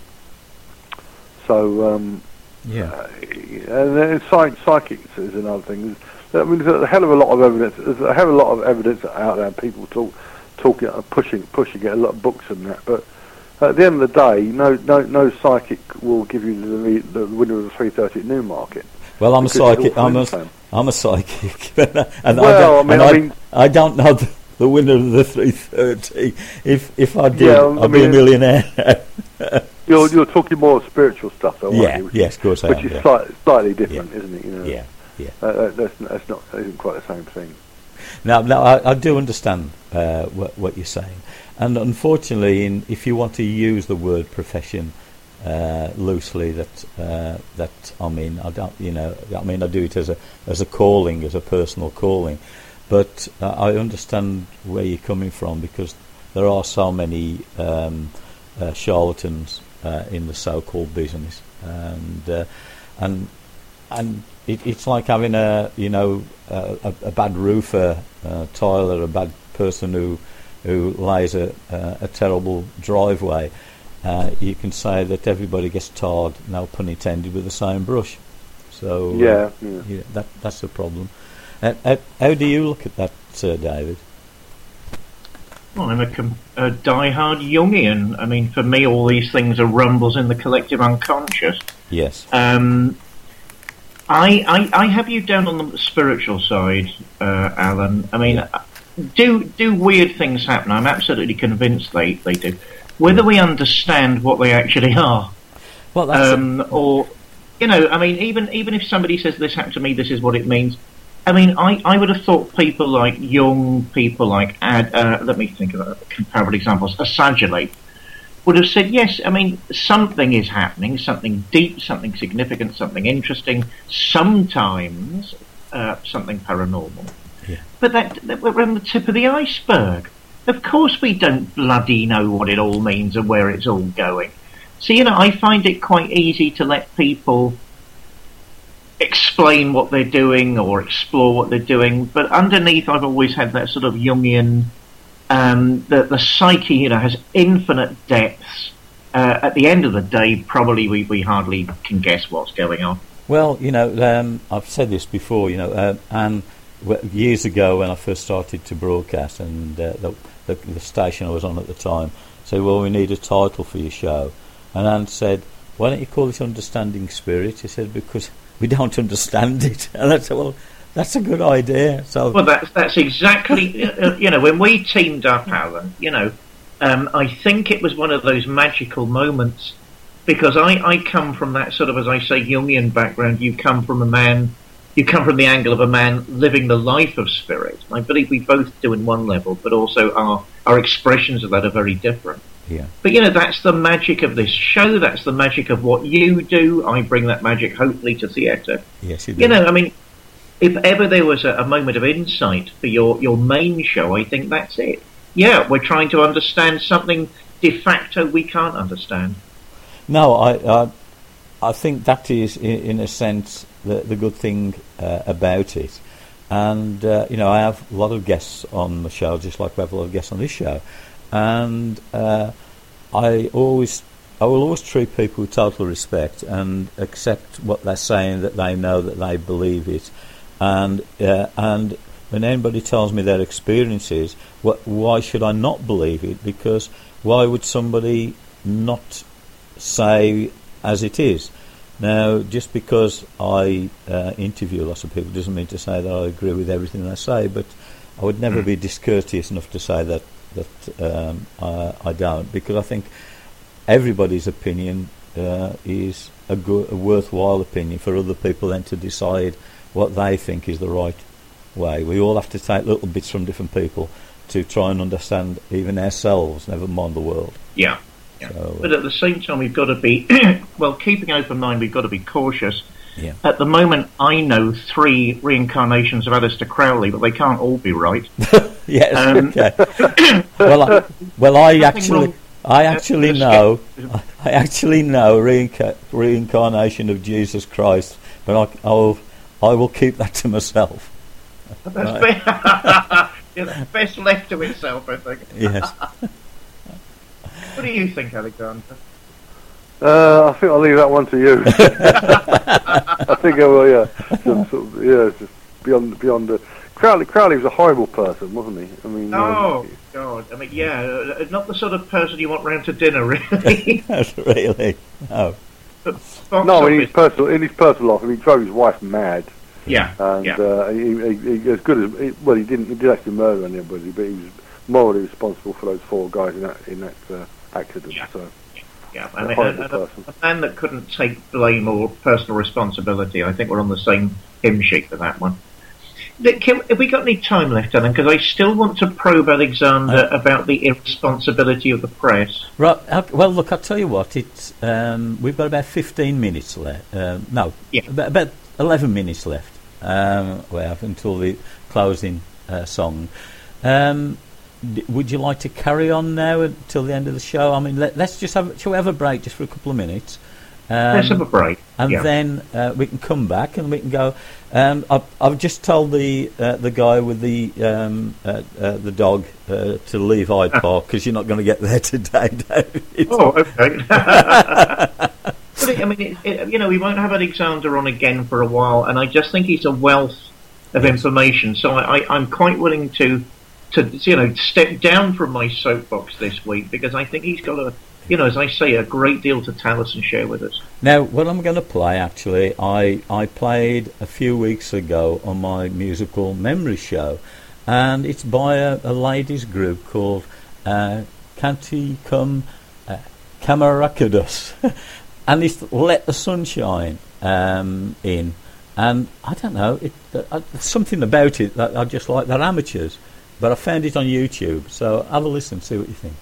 So um, yeah, uh, and then psych- psychics is another thing. I mean, there's a hell of a lot of evidence. There's a hell of a lot of evidence out there. And people talk, talking, uh, pushing, pushing it. A lot of books and that. But at the end of the day, no, no, no psychic will give you the, the winner of the three thirty at Newmarket. Well, I'm a psychic. I'm a, I'm a psychic, and, well, I, I mean, and I, I, mean, I don't know the, the winner of the three thirty. If if I did, yeah, I'd I be mean, a millionaire. you're you're talking more spiritual stuff, though, yeah, aren't you? Which, yes, of course, I which am, is yeah. slight, slightly different, yeah. isn't it? You know, yeah, yeah. Uh, that's that's not that isn't quite the same thing. Now, now I, I do understand uh, what, what you're saying, and unfortunately, in, if you want to use the word profession uh, loosely, that uh, that I mean, I don't, you know, I mean, I do it as a as a calling, as a personal calling, but uh, I understand where you're coming from because there are so many um, uh, charlatans uh, in the so-called business, and uh, and and. It, it's like having a, you know, a, a, a bad roofer, uh, tiler, a bad person who who lays a, uh, a terrible driveway, uh, you can say that everybody gets tarred, no pun intended, with the same brush. So uh, yeah, yeah. yeah, that that's the problem. Uh, uh, how do you look at that, Sir David? Well, I'm a, com- a die-hard Jungian. I mean, for me, all these things are rumbles in the collective unconscious. Yes. Um, I, I I have you down on the spiritual side, uh, Alan. I mean, yeah. do do weird things happen? I'm absolutely convinced they, they do. Whether we understand what they actually are, well, that's um, a- or you know, I mean, even even if somebody says this happened to me, this is what it means. I mean, I, I would have thought people like Jung, people like Ad, uh, let me think of uh, comparable examples, Assagilape, would have said, yes, I mean, something is happening, something deep, something significant, something interesting, sometimes uh, something paranormal. Yeah. But that, that we're on the tip of the iceberg. Of course we don't bloody know what it all means and where it's all going. So, you know, I find it quite easy to let people explain what they're doing or explore what they're doing, but underneath I've always had that sort of Jungian, um, the, the psyche, you know, has infinite depths. Uh, at the end of the day, probably we, we hardly can guess what's going on. Well, you know, um, I've said this before, you know, uh, and w- years ago when I first started to broadcast, and uh, the, the, the station I was on at the time said, well, we need a title for your show. And Anne said, why don't you call it Understanding Spirit? He said, because we don't understand it. And I said, well, that's a good idea. So, well, that's that's exactly, uh, you know, when we teamed up, Alan, you know, um, I think it was one of those magical moments, because I, I come from that sort of, as I say, Jungian background. You come from a man, you come from the angle of a man living the life of spirit. I believe we both do in one level, but also our, our expressions of that are very different. Yeah. But, you know, that's the magic of this show. That's the magic of what you do. I bring that magic, hopefully, to theatre. Yes, you do. You know, I mean, if ever there was a, a moment of insight for your, your main show, I think that's it. Yeah, we're trying to understand something de facto we can't understand. No, I I, I think that is, in, in a sense, the, the good thing uh, about it. And, uh, you know, I have a lot of guests on the show, just like we have a lot of guests on this show. And uh, I always, I will always treat people with total respect and accept what they're saying, that they know, that they believe it. And uh, and when anybody tells me their experiences, what, why should I not believe it? Because why would somebody not say as it is? Now, just because I uh, interview lots of people doesn't mean to say that I agree with everything they say, but I would never be discourteous enough to say that that um, I, I don't, because I think everybody's opinion uh, is a, good, a worthwhile opinion for other people then to decide what they think is the right way. We all have to take little bits from different people to try and understand even ourselves, never mind the world. Yeah. yeah. So, but at the same time, we've got to be, well, keeping an open mind, we've got to be cautious. Yeah. At the moment, I know three reincarnations of Aleister Crowley, but they can't all be right. Yes. Um, okay. well, I, well, I actually, I actually know, I actually know reinca- reincarnation of Jesus Christ, but I, I will, I will keep that to myself. That's Right. yeah, that's best left to itself, I think. Yes. What do you think, Alexander? Uh, I think I'll leave that one to you. I think I will, yeah. Some sort of, yeah, just beyond beyond the Crowley. Crowley was a horrible person, wasn't he? I mean, oh um, God! I mean, yeah, uh, not the sort of person you want round to dinner, really. Really? No. no, in his personal in his personal life, I mean, he drove his wife mad. Yeah, and yeah. Uh, he, he, he, as good as he, well, he didn't. He did actually murder anybody, but he was morally responsible for those four guys in that in that uh, accident. Yeah. So. Yeah, I mean, a, a, a man that couldn't take blame or personal responsibility. I think we're on the same hymn sheet for that one. Can, have we got any time left, Alan? Because I still want to probe Alexander uh, about the irresponsibility of the press. Right. Okay, well, look, I'll tell you what. It's um, we've got about fifteen minutes left. Uh, no, yeah. about, about eleven minutes left. Um, we have until the closing uh, song. Um, Would you like to carry on now until the end of the show? I mean, let, let's just have, shall we have a break just for a couple of minutes, Um, Let's have a break. And yeah. then uh, we can come back and we can go. Um, I've, I've just told the uh, the guy with the um, uh, uh, the dog uh, to leave Hyde Park because you're not going to get there today, David. Oh, okay. But it, I mean, it, it, you know, we won't have Alexander on again for a while, and I just think he's a wealth of information. So I, I, I'm quite willing to, to you know, step down from my soapbox this week because I think he's got a. You know, as I say, a great deal to tell us and share with us. Now, what I'm going to play, actually, I, I played a few weeks ago on my musical memory show, and it's by a, a ladies group called uh, Canti Cum uh, Camaracadus, and it's Let the Sunshine um, in, and I don't know, it, uh, something about it that I just like. They're amateurs, but I found it on YouTube, so have a listen, see what you think.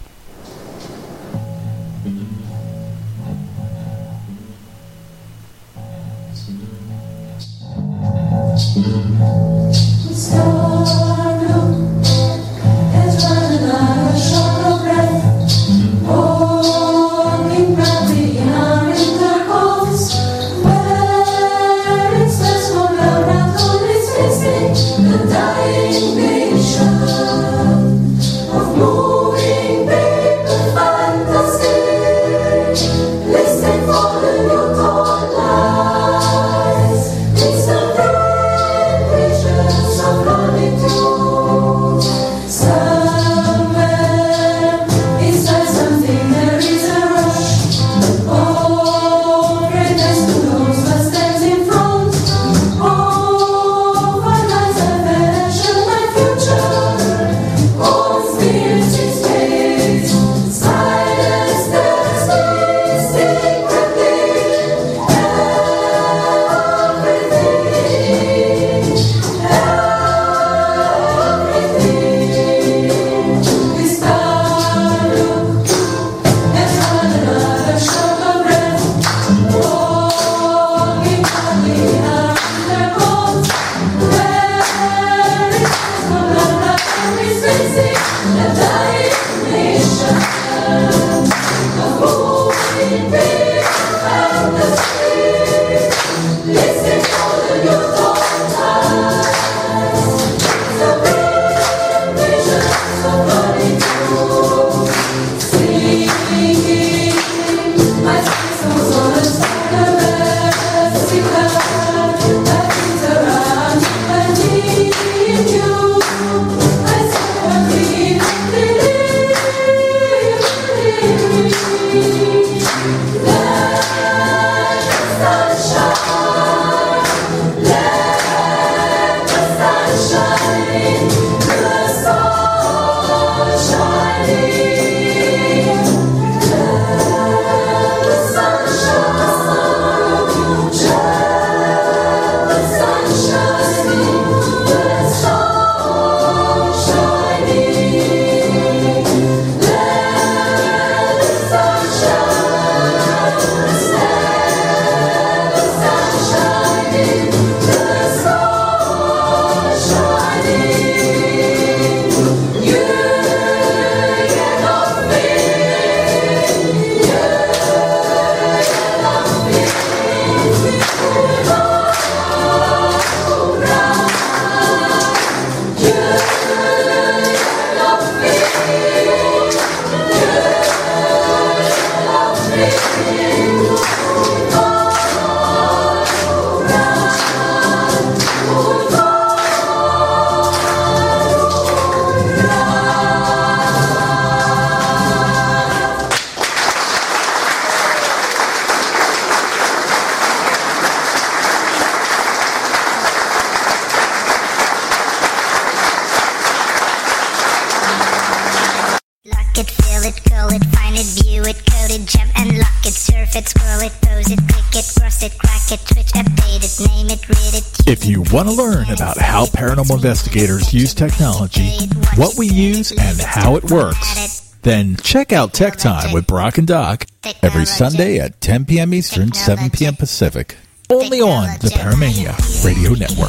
If you want to learn about how paranormal investigators use technology, what we use, and how it works, then check out Tech Time with Brock and Doc every Sunday at ten p.m. Eastern, seven p.m. Pacific. Only on the Paramania Radio Network.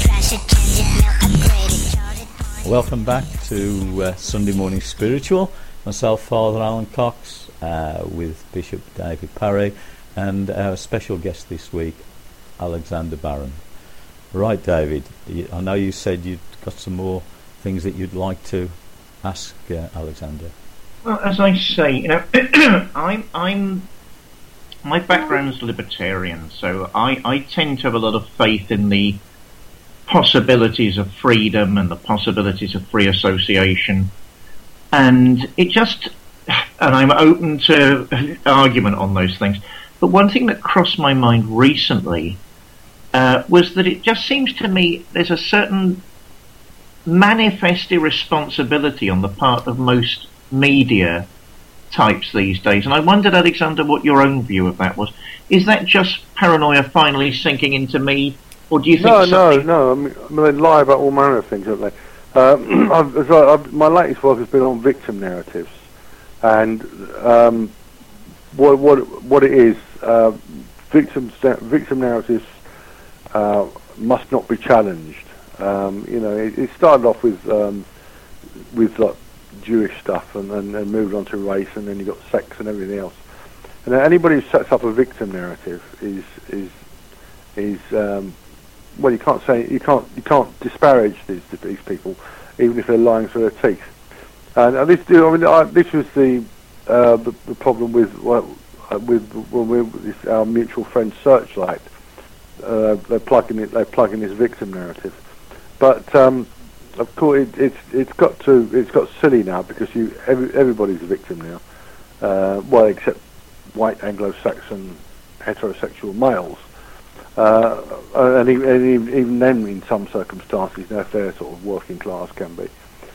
Welcome back to uh, Sunday Morning Spiritual. Myself, Father Alan Cox, uh, with Bishop David Parry, and our special guest this week, Alexander Barron. Right, David, I know you said you'd got some more things that you'd like to ask uh, Alexander. Well, as I say, you know, I'm, I'm, my background's libertarian, so I, I tend to have a lot of faith in the possibilities of freedom and the possibilities of free association, and it just, and I'm open to argument on those things. But one thing that crossed my mind recently uh, was that it just seems to me there's a certain manifest irresponsibility on the part of most media types these days, and I wondered, Alexander, what your own view of that was. Is that just paranoia finally sinking into me, or do you think no, something... no, no? I mean, I mean, they lie about all manner of things, don't they? Uh, I've, as I, I've, my latest work has been on victim narratives, and um, what what what it is, uh, victim victim narratives uh, must not be challenged. Um, you know, it, it started off with um, with like Jewish stuff, and, and, and moved on to race, and then you got sex and everything else. And anybody who sets up a victim narrative is is is um, well, you can't say you can't you can't disparage these these people, even if they're lying through their teeth. And uh, this, I mean, I, this was the, uh, the the problem with uh, with when we this, our mutual friend Searchlight. Uh, they're plugging it. They're plugging this victim narrative, but um, of course it, it's it's got to it's got silly now, because you every, everybody's a victim now. Uh, well, except white Anglo-Saxon heterosexual males. Uh, and, even, and even then, in some circumstances, you know, if they're sort of working class, can be.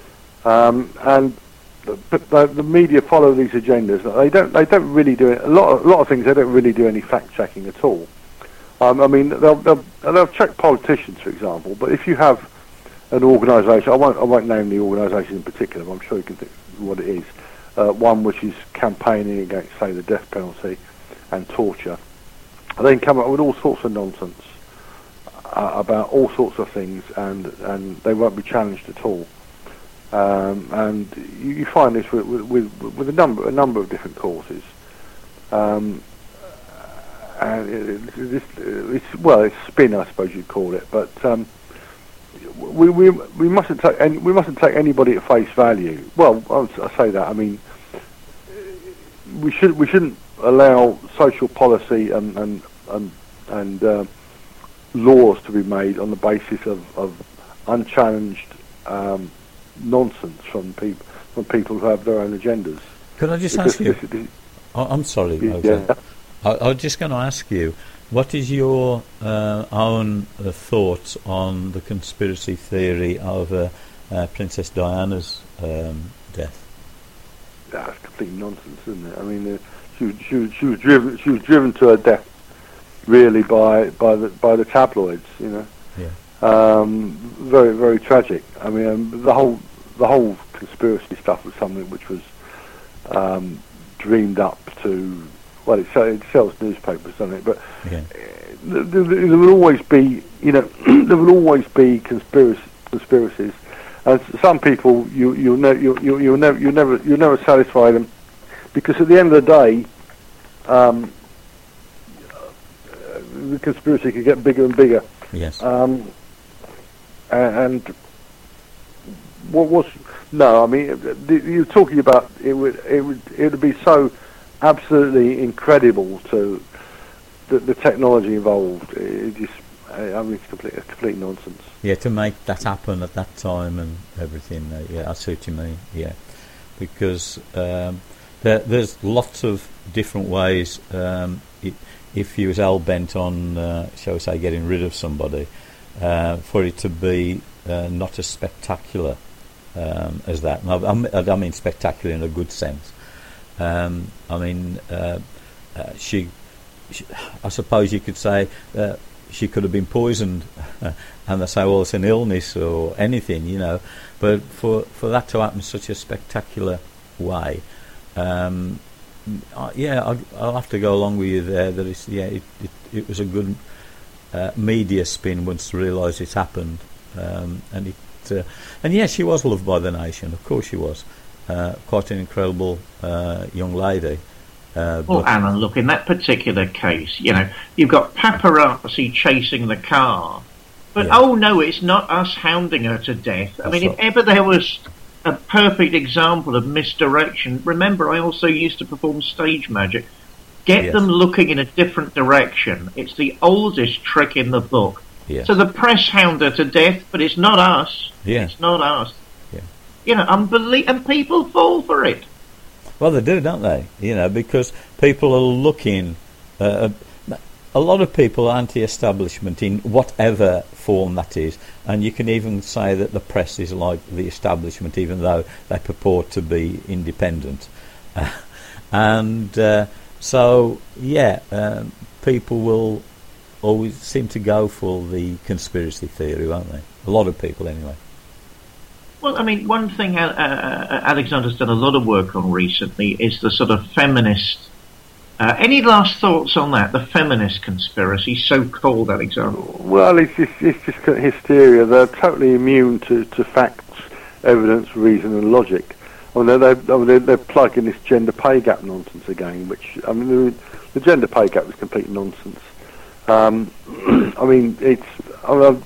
Um, and but the, the media follow these agendas. They don't. They don't really do it. A lot. Of, a lot of things. They don't really do any fact checking at all. Um, I mean, they'll, they'll they'll check politicians, for example. But if you have an organisation, I won't I won't name the organisation in particular, but I'm sure you can think what it is. Uh, one which is campaigning against, say, the death penalty and torture. And then come up with all sorts of nonsense uh, about all sorts of things, and, and they won't be challenged at all. Um, and you, you find this with, with, with a number a number of different causes. Um, and it, it, it, it's, well, it's spin, I suppose you'd call it. But um, we we we mustn't take any, we mustn't take anybody at face value. Well, I, I say that. I mean, we should we shouldn't allow social policy and and and, and uh, laws to be made on the basis of, of unchallenged um, nonsense from people from people who have their own agendas. Could I just because ask you? This, this, oh, I'm sorry, yeah. I, I was just going to ask you, what is your uh, own uh, thoughts on the conspiracy theory of uh, uh, Princess Diana's um, death? That's complete nonsense, isn't it? I mean, uh, she, was, she, was, she was driven. She was driven to her death, really, by by the by the tabloids. You know, yeah. Um, very very tragic. I mean, um, the whole the whole conspiracy stuff was something which was um, dreamed up to. Well, it, it sells newspapers, doesn't it? But yeah. there, there, there will always be, you know, there will always be conspiracy, conspiracies. And some people, you you'll ne- you you you'll never you never you never satisfy them, because at the end of the day, um, the conspiracy can get bigger and bigger. Yes. Um, and, and what was no? I mean, you're talking about it would it would it would be so absolutely incredible to the, the technology involved. It just, I mean, it's complete, it's complete nonsense. Yeah, to make that happen at that time and everything. Uh, yeah, I see what you mean. Yeah, because um, there, there's lots of different ways. Um, it, if you was hell bent on, uh, shall we say, getting rid of somebody, uh, for it to be uh, not as spectacular um, as that. And I, I mean spectacular in a good sense. Um, I mean, uh, uh, she, she. I suppose you could say uh, she could have been poisoned, and they say, well, it's an illness or anything, you know. But for for that to happen in such a spectacular way, um, uh, yeah, I'll, I'll have to go along with you there. That it's yeah, it it, it was a good uh, media spin once to realise it happened, um, and it uh, and yeah, she was loved by the nation. Of course, she was. Uh, quite an incredible uh, young lady, Uh, well, but Alan, look, in that particular case, you know, you've got paparazzi chasing the car, but Yeah. oh no, it's not us hounding her to death. I That's mean, if right. ever there was a perfect example of misdirection, remember, I also used to perform stage magic. Get Yes. them looking in a different direction. It's the oldest trick in the book. Yes. So the press hound her to death, but it's not us. Yeah. It's not us. Yeah. You know, unbelie- and people fall for it. Well, they do, don't they? You know, because people are looking. Uh, a lot of people are anti-establishment in whatever form that is, and you can even say that the press is like the establishment, even though they purport to be independent. Uh, and uh, so, yeah, um, people will always seem to go for the conspiracy theory, won't they? A lot of people, anyway. Well, I mean, one thing uh, uh, Alexander's done a lot of work on recently is the sort of feminist. Uh, any last thoughts on that? The feminist conspiracy, so-called, Alexander? Well, it's just, it's just kind of hysteria. They're totally immune to, to facts, evidence, reason, and logic. I mean, they're, they're, they're, they're plugging this gender pay gap nonsense again, which, I mean, the, the gender pay gap is complete nonsense. Um, I mean, it's I mean,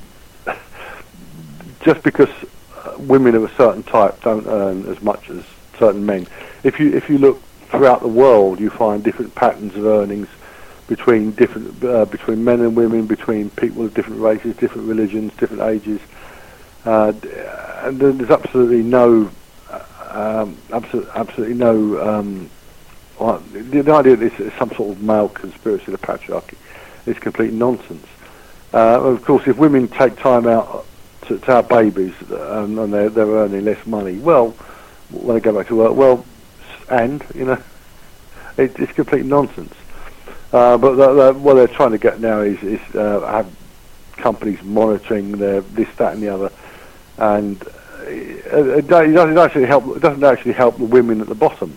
just because women of a certain type don't earn as much as certain men. If you if you look throughout the world, you find different patterns of earnings between different uh, between men and women, between people of different races, different religions, different ages, uh, and there's absolutely no um, absolutely, absolutely no. Um, the, the idea that it's some sort of male conspiracy, the patriarchy, is complete nonsense. Uh, of course, if women take time out to, to have babies um, and they're, they're earning less money, well, when they go back to work, well, and, you know, it, it's complete nonsense. Uh, but the, the, what they're trying to get now is, is uh, have companies monitoring their this, that, and the other, and it, it, doesn't actually help. It doesn't actually help the women at the bottom.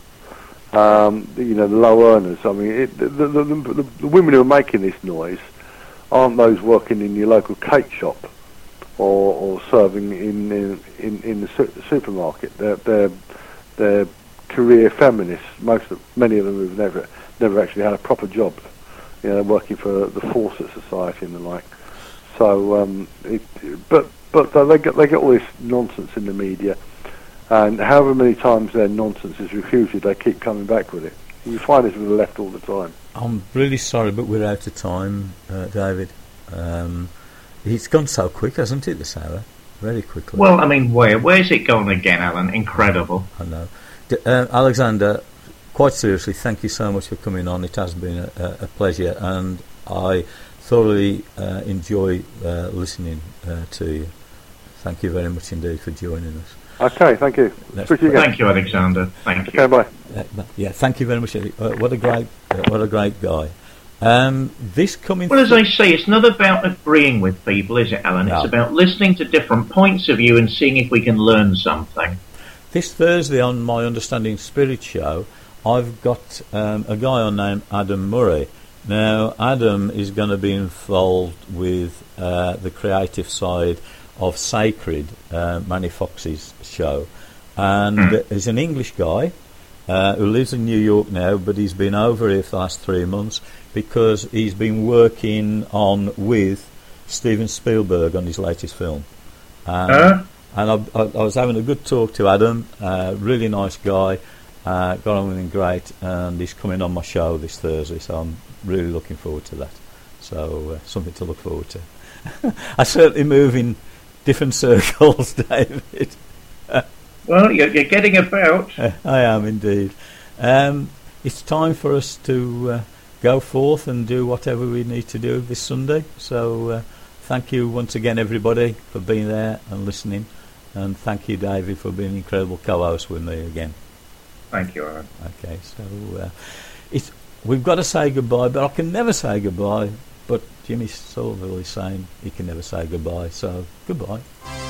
Um, you know, the low earners. I mean, it, the, the, the, the, the women who are making this noise aren't those working in your local cake shop or, or serving in in, in, in the su- supermarket. They're, they're they're career feminists. Most of many of them have never never actually had a proper job. You know, working for the Fawcett Society and the like. So, um, it, but but they get they get all this nonsense in the media. And however many times their nonsense is refuted, they keep coming back with it. You find this with the left all the time. I'm really sorry, but we're out of time, uh, David. Um, it's gone so quick, hasn't it, this hour? Very quickly. Well, I mean, where where's it gone again, Alan? Incredible. I know. D- uh, Alexander, quite seriously, thank you so much for coming on. It has been a, a pleasure, and I thoroughly uh, enjoy uh, listening uh, to you. Thank you very much indeed for joining us. Okay, thank you. Let's you thank you, Alexander. Thank you. Okay, bye. Uh, yeah, thank you very much. Uh, what a great, uh, what a great guy. Um, this coming. Well, as I say, it's not about agreeing with people, is it, Alan? No. It's about listening to different points of view and seeing if we can learn something. This Thursday on my Understanding Spirit show, I've got um, a guy on named Adam Murray. Now, Adam is going to be involved with uh, the creative side of Sacred, uh, Manny Fox's show, and mm. he's an English guy uh, who lives in New York now, but he's been over here for the last three months because he's been working on with Steven Spielberg on his latest film. Um, uh? And I, I, I was having a good talk to Adam, uh, really nice guy, uh, got on with him great, and he's coming on my show this Thursday, so I'm really looking forward to that. So uh, something to look forward to. I certainly move in different circles, David. Well, you're, you're getting about. I am indeed. Um, it's time for us to uh, go forth and do whatever we need to do this Sunday. So uh, thank you once again, everybody, for being there and listening. And thank you, David, for being an incredible co-host with me again. Thank you, Aaron. Okay, so uh, it's, we've got to say goodbye, but I can never say goodbye. But Jimmy Sauville is saying he can never say goodbye, so goodbye.